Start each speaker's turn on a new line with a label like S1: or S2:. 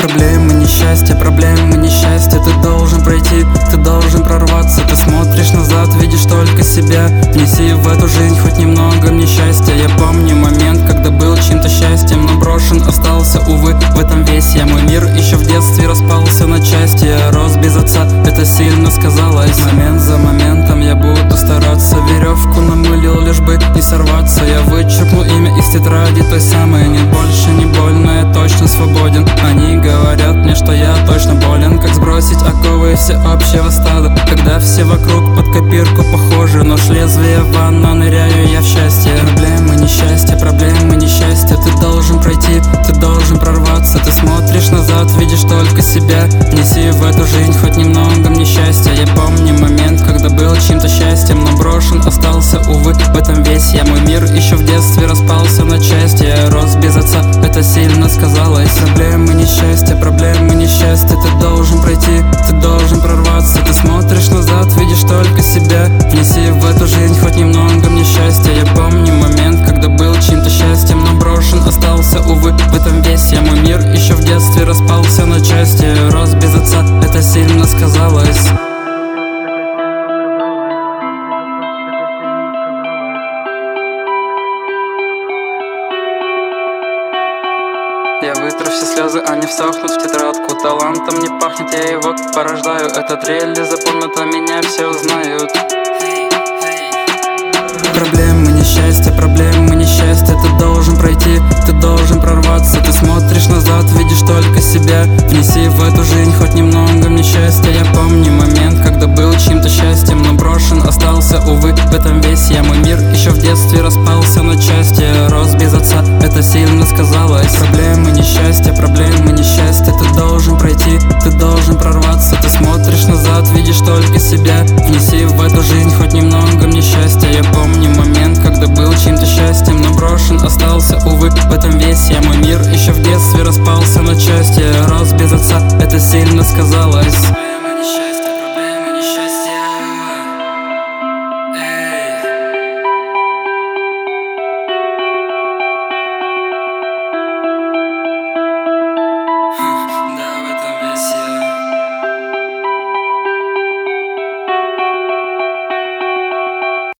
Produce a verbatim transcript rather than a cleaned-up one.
S1: Проблемы, несчастья, проблемы, несчастья. Ты должен пройти, ты должен прорваться. Ты смотришь назад, видишь только себя. Внеси в эту жизнь хоть немного мне счастья. Я помню момент, когда был чьим-то счастьем, но брошен остался, увы, в этом весь я. Мой мир еще в детстве распался на части. Я рос без отца, это сильно сказалось. Момент за моментом я буду стараться. Веревку намылил, лишь бы не сорваться. Я вычеркну имя из тетради той самой. Нет, больше не больно, я точно свободен. Они говорят мне, что я точно болен. Как сбросить оковы всеобщего стада, когда все вокруг под копирку похожи. Нож лезвия в ванну, ныряю я в счастье. Проблемы, несчастья, проблемы, несчастья. Ты должен пройти, ты должен прорваться. Ты смотришь назад, видишь только себя. Неси в эту жизнь хоть немного мне счастья. Я помню момент, когда был чьим-то счастьем, но брошен остался, увы, в этом весь я. Мой мир еще в детстве распался на части. Я рос без отца, это сильно сказалось. Проблемы, несчастья, проблемы, несчастья. Ты должен пройти, ты должен прорваться. Ты смотришь назад, видишь только себя. Внеси в эту жизнь хоть немного мне счастья. Я помню момент, когда был чьим-то счастьем, но брошен остался, увы, в этом весь я. Мой мир еще в детстве распался на части. Я рос без отца, это сильно сказалось. Я вытру все слезы, они всохнут в тетрадку. Талантом не пахнет, я его порождаю. Этот релли запомнят, а меня все узнают. Проблемы, несчастья, проблемы, несчастья. Ты должен пройти, ты должен прорваться. Ты смотришь назад, видишь только себя. Внеси в эту жизнь хоть немного мне счастья. Я помню момент, когда был чьим-то счастьем, но брошен остался, увы, в этом весь я. Мой мир еще в детстве распался на части. Я рос без отца, это сильно сказалось. Проблемы, несчастья, проблемы, несчастья. Ты должен пройти, ты должен прорваться. Ты смотришь назад, видишь только себя. Внеси в эту жизнь хоть немного мне счастья. Я помню момент, когда был чьим-то счастьем, но брошен остался, увы, в этом весь я. Мой мир еще в детстве распался на части. Я рос без отца, это сильно сказалось.